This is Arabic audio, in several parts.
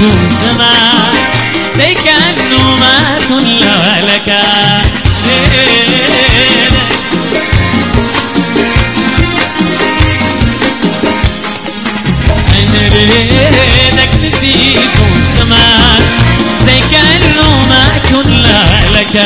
نسيته زمان زي كأنه ما كنا لك. ريدك نسيته زمان زي كأنه ما كنا لك.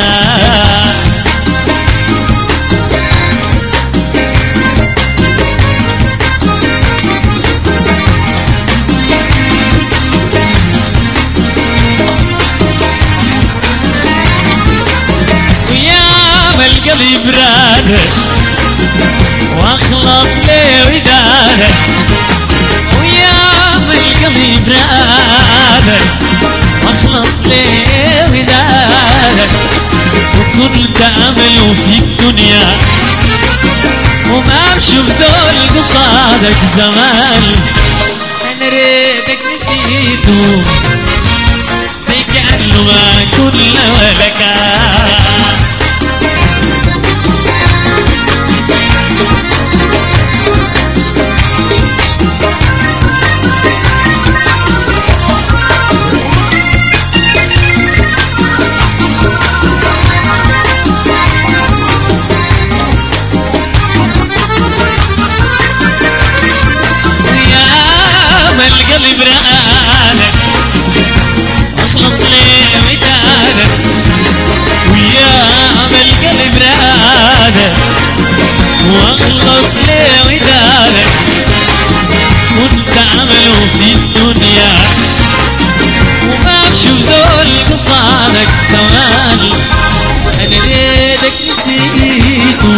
القلب برادة واخلص لي ودادة، ويا من القلب برادة واخلص لي ودادة، وكنت امل في الدنيا وما بشوف زول قصادك زمان. انا ريتك نسيته زي كأنه ما كنا لك. القلب رقالك واخلص لي ودادك، ويا القلب رقالك واخلص لي ودادك، كنت عمله في الدنيا وما بشوف زول قصادك زمان. انا ليدك نسيته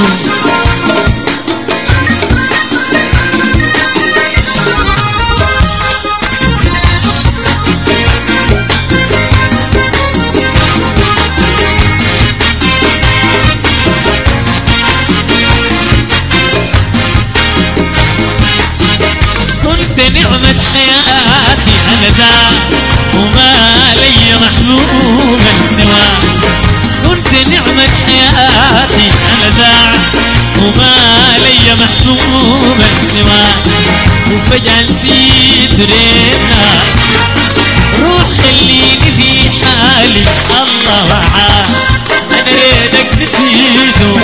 نعمة حياتي أنا ذا وما لي محبوبا سواه. كنت نعمة حياتي أنا ذا وما لي محبوبا سواه، وفجأة نسيت رينا روح خليني في حالي الله وعاه. أنا ريدك نسيته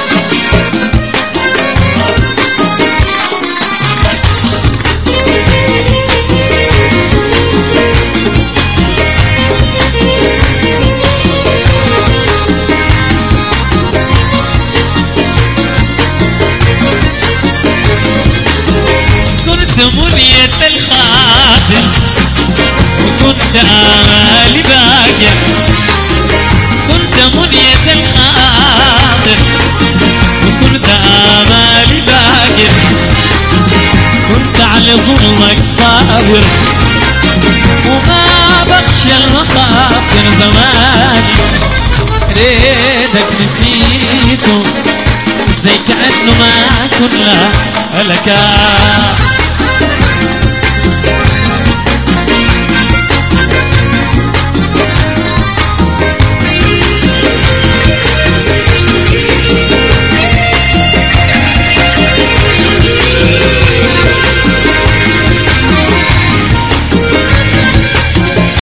منية الخاطر وكنت آمالي باقية. كنت منية الخاطر وكنت آمالي باقية، كنت على ظلمك صابر وما بخشى المخاطر زمان. ريدك نسيته زي كأنه ما كنا لك.